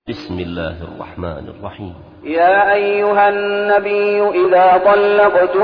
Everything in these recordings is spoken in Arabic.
بسم الله الرحمن الرحيم. يا أيها النبي إذا طلقتم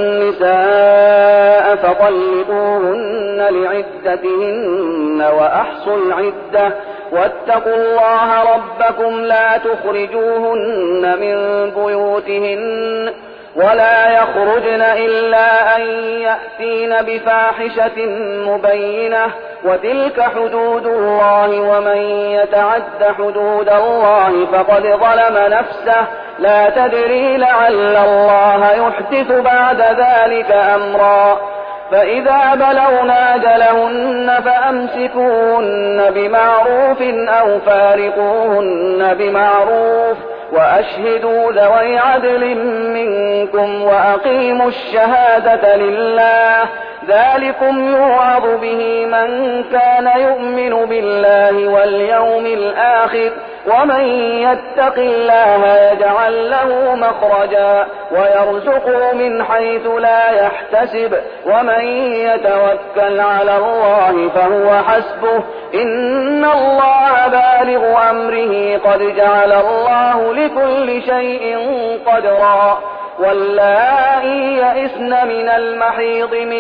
النساء فطلقوهن لعدتهن وأحصوا العدة واتقوا الله ربكم لا تخرجوهن من بيوتهن ولا يخرجن إلا أن يأتين بفاحشة مبينة وتلك حدود الله ومن يتعد حدود الله فقد ظلم نفسه لا تدري لعل الله يحدث بعد ذلك أمرا فإذا بلغن أجلهن فأمسكوهن بمعروف أو فارقوهن بمعروف وأشهدوا ذوي عدل منكم وأقيموا الشهادة لله ذلكم يوعظ به من كان يؤمن بالله واليوم الآخر ومن يتق الله يجعل له مخرجا ويرزقه من حيث لا يحتسب ومن يتوكل على الله فهو حسبه إن الله بالغ أمره قد جعل الله لكل شيء قدرا واللائي يئسن من المحيض من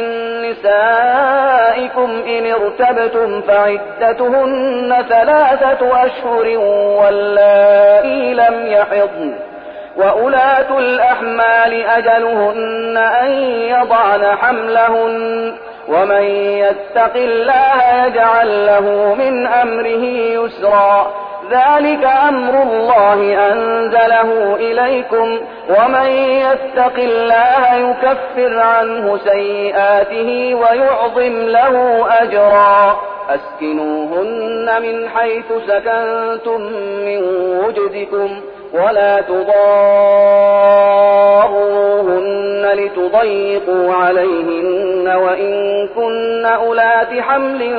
نسائكم إن ارتبتم فعدتهن 3 أشهر واللائي لم يحضن وأولاة الأحمال أجلهن أن يضعن حملهن ومن يتق الله يجعل له من أمره يسرا ذلك أمر الله أنزله إليكم ومن يتق الله يكفر عنه سيئاته ويعظم له أجرا أسكنوهن من حيث سكنتم من وجدكم ولا تضاروهن لتضيقوا عليهن وإن كن أولات حمل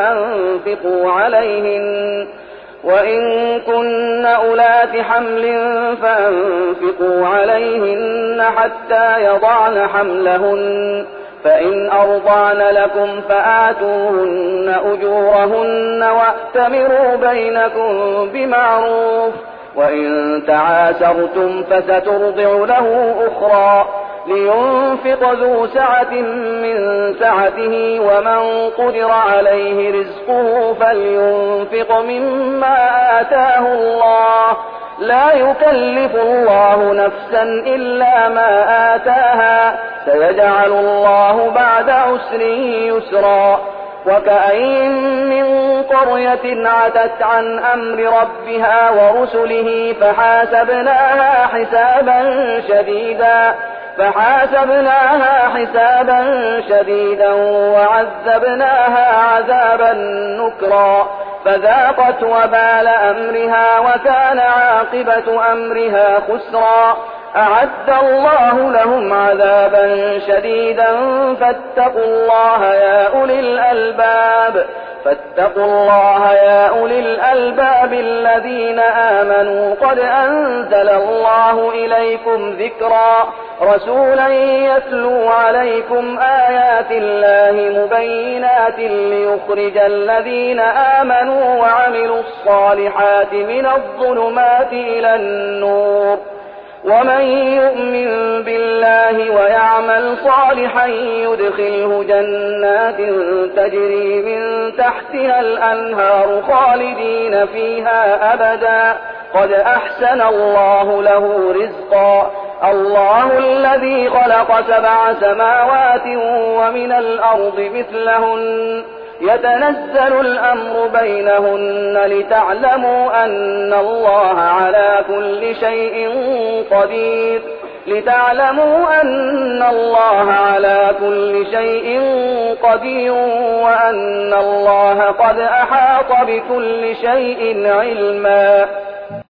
فأنفقوا عليهن حتى يضعن حملهن فإن أرضعن لكم فآتوهن أجورهن وأتمروا بينكم بمعروف وإن تعاسرتم فسترضع له أخرى لينفق ذو سعة من سعته ومن قدر عليه رزقه فلينفق مما آتاه الله لا يكلف الله نفسا إلا ما آتاها سيجعل الله بعد عسر يسرا وكأين من قرية عتت عن أمر ربها ورسله فحاسبناها حسابا شديدا وعذبناها عذابا نكرا فذاقت وبال أمرها وكان عاقبة أمرها خسرا أعد الله لهم عذابا شديدا فاتقوا الله يا أولي الألباب الذين آمنوا قد أنزل الله إليكم ذكرا رسولا يتلو عليكم آيات الله مبينات ليخرج الذين آمنوا وعملوا الصالحات من الظلمات إلى النور ومن يؤمن بالله ويعمل صالحا يدخله جنات تجري من تحتها الأنهار خالدين فيها أبدا قد أحسن الله له رزقا الله الذي خلق 7 سماوات ومن الأرض مثلهن يتنزل الأمر بينهن لتعلموا أن الله على كل شيء قدير وأن الله قد أحاط بكل شيء علما